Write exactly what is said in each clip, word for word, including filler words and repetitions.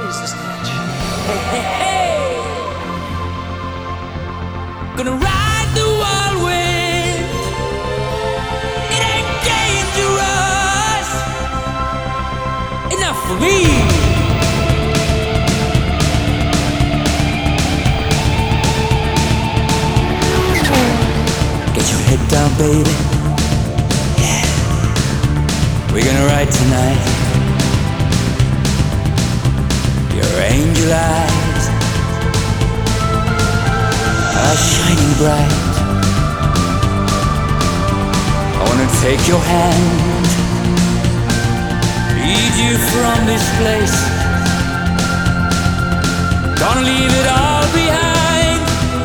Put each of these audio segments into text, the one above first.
is the snatch. Hey, hey, hey! Gonna ride the wild wind. It ain't dangerous enough for me. Get your head down, baby. Yeah. We're gonna ride tonight. Your angel eyes are shining bright. I wanna take your hand, lead you from this place. Gonna leave it all behind.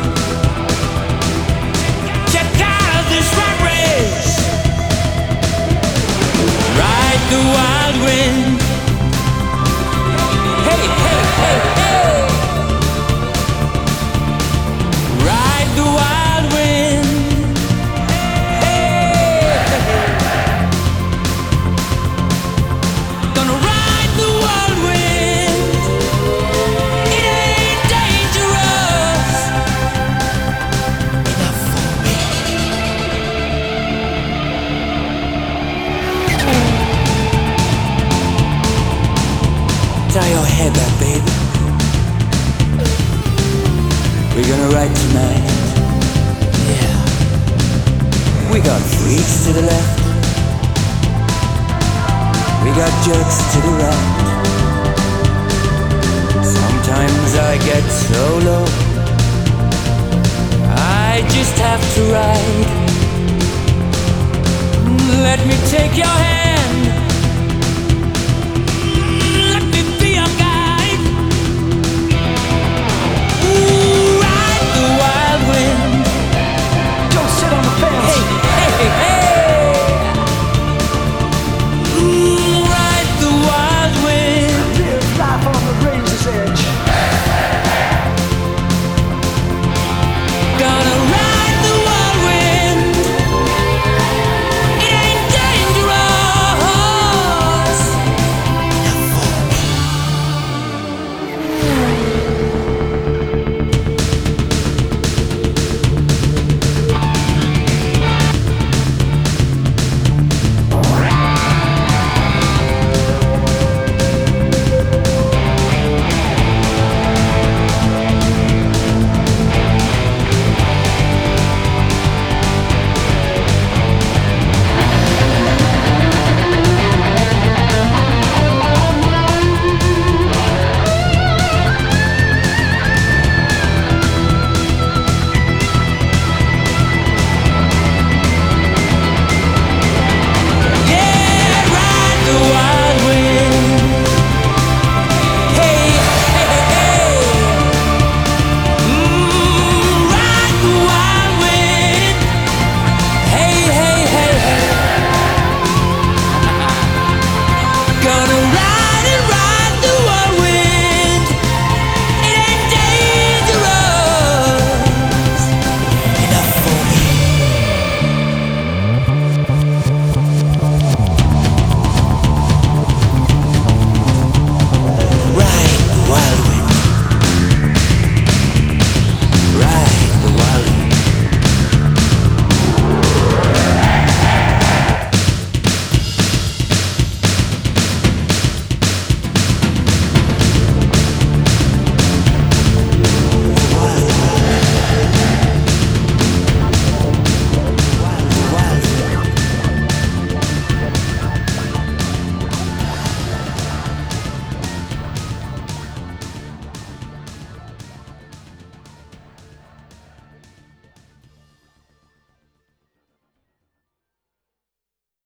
Check out this rat race. Ride the wild wind. Hey, hey, hey, hey! Ride the wild wind. Hey, hey, hey! Gonna ride the wild wind. It ain't dangerous enough for me. Tie your hair back, baby. We're gonna ride tonight. Yeah. We got freaks to the left. We got jerks to the right. Sometimes I get so low, I just have to ride. Let me take your hand.